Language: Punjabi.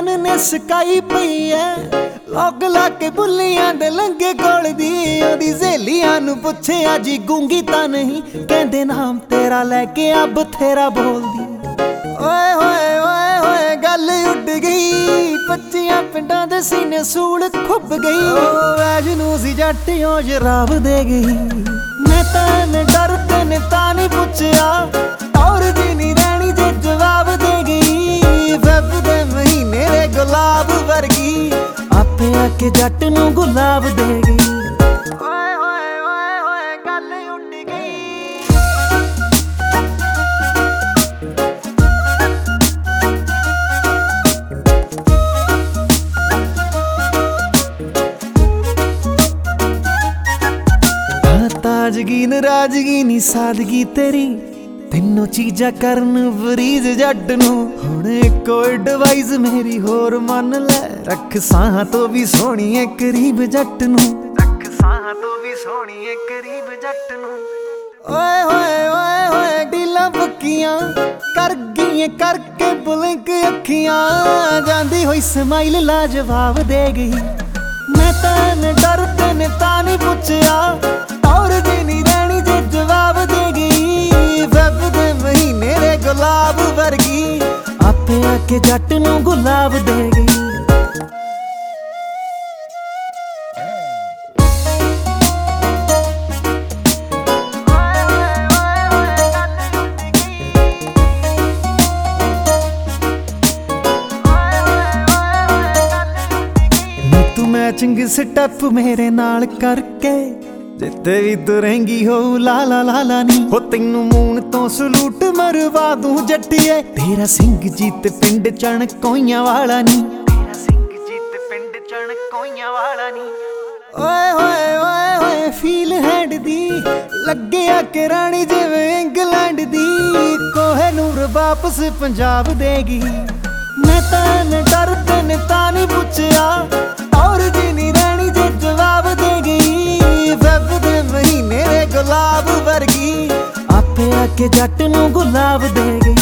ਹੁਣ ਨੇ ਸਕਾਈ ਪਈ ਐ ਲੋਕ ਲਾ ਕੇ ਬੁੱਲੀਆਂ ਦੇ ਲੰਗੇ ਕੋਲ ਦੀ ਉਹਦੀ ਸਹੇਲੀਆਂ ਨੂੰ ਪੁੱਛਿਆ ਜੀ ਗੂੰਗੀ ਤਾਂ ਨਹੀਂ ਕਹਿੰਦੇ ਨਾਮ ਤੇਰਾ ਲੈ ਕੇ ਆ ਬਥੇਰਾ ਬੋਲਦੀ ਓਏ ਹੋਏ ਓਏ ਹੋਏ ਗੱਲ ਉੱਡ ਗਈ 25 ਪਿੰਡਾਂ ਦੇ ਸੀਨੇ ਸੂਲ ਖੁੱਭ ਗਈ ਐਜ ਨੂੰ ਸੀ ਜੱਟਿਓ ਸ਼ਰਾਬ ਦੇ ਗਈ ਮੈਂ ਤਾਂ ਡਰਦੇ ਨੇ ਤਾਂ ਨਹੀਂ ਪੁੱਛਿਆ ਔਰ ਜੀ ਨਹੀਂ ਰਹਿਣੀ ਜੇ ਜਵਾਬ ਦੇ ਗਈ ਫੈਬ ਦੇ ਮਹੀਨੇ ਦੇ ਗੁਲਾਬ ਵਰਗੀ ਆਪੇ ਆ ਕੇ ਜੱਟ ਨੂੰ ਗੁਲਾਬ ਦੇ ਗਈ ਓਏ ਹੋਏ ਓਏ ਹੋਏ ਗੱਲ ਉੱਡ ਗਈ ਤਾਜ਼ਗੀ ਨਾਰਾਜ਼ਗੀ ਨੀ ਸਾਦਗੀ ਤੇਰੀ ਤਿੰਨੋਂ ਚੀਜ਼ਾਂ ਕਰਨ ਫਰੀਜ਼ ਜੱਟ ਨੂੰ ਹੁਣ ਇੱਕੋ ਐਡਵਾਈਸ ਮੇਰੀ ਹੋਰ ਮੰਨ ਲੈ ਰੱਖ ਸਾਹਾਂ ਤੋਂ ਵੀ ਸੋਹਣੀ ਏ ਕਰੀਬ ਜੱਟ ਨੂੰ ਰੱਖ ਸਾਹਾਂ ਤੋਂ ਵੀ ਸੋਹਣੀ ਏ ਕਰੀਬ ਜੱਟ ਨੂੰ ਓਏ ਹੋਏ ਓਏ ਹੋਏ ਡੀਲਾਂ ਪੱਕੀਆਂ ਕਰ ਗਈਆਂ ਕਰਕੇ ਬਲਿੰਕ ਅੱਖੀਆਂ ਜਾਂਦੀ ਹੋਈ ਸਮਾਈਲ ਲਾ ਜਵਾਬ ਦੇ ਗਈ ਮੈਂ ਤਾਂ ਡਰਦੇ ਨੇ ਤਾਂ ਨਹੀਂ ਪੁੱਛਿਆ ਔਰ ਜੀ ਨਹੀਂ ਰਹਿਣੀ ਜੇ ਜਵਾਬ ਦੇ ਗਈ ਫੈਬ ਦੇ ਮਹੀਨੇ ਦੇ ਗੁਲਾਬ ਵਰਗੀ ਆਪੇ ਆ ਕੇ ਜੱਟ ਨੂੰ ਗੁਲਾਬ ਦੇ ਗਈ ਮੈਚਿੰਗ ਸਟੈਪ ਮੇਰੇ ਨਾਲ ਕਰਕੇ ਜਿੱਤੇ ਵੀ ਤੁਰੇਂਗੀ ਹੋ ਲਾਲਾ ਲਾਲਾ ਨੀ ਹੋ ਤੈਨੂੰ ਮੂਨ ਤੋਂ ਸਲੂਟ ਮਰਵਾ ਦੂੰ ਜੱਟੀਏ ਤੇਰਾ ਸਿੰਘ ਜੀਤ ਪਿੰਡ ਚਣ ਕੋਈਆਂ ਵਾਲਾ ਨੀ ਤੇਰਾ ਸਿੰਘ ਜੀਤ ਪਿੰਡ ਚਣ ਕੋਈਆਂ ਵਾਲਾ ਨੀ ਓਏ ਹੋਏ ਓਏ ਹੋਏ ਫੀਲ ਹੈਂਡ ਦੀ ਲੱਗਿਆ ਕਿ ਰਾਣੀ ਜਿਵੇਂ ਇੰਗਲੈਂਡ ਦੀ ਕੋਹੇ ਨੂਰ ਵਾਪਸ ਪੰਜਾਬ ਦੇਗੀ ਮੈਂ ਤਾਂ ਡਰਦੇ ਨੇ ਤਾਂ ਨਹੀਂ ਪੁੱਛਿਆ ਔਰ ਜੀ ਨਹੀਂ ਰਹਿਣੀ ਜੇ ਜਵਾਬ ਦੇ ਗਈ ਫੈਬ ਦੇ ਮਹੀਨੇ ਦੇ ਗੁਲਾਬ ਵਰਗੀ ਆਪੇ ਆ ਕੇ ਜੱਟ ਨੂੰ ਗੁਲਾਬ ਦੇ ਗਈ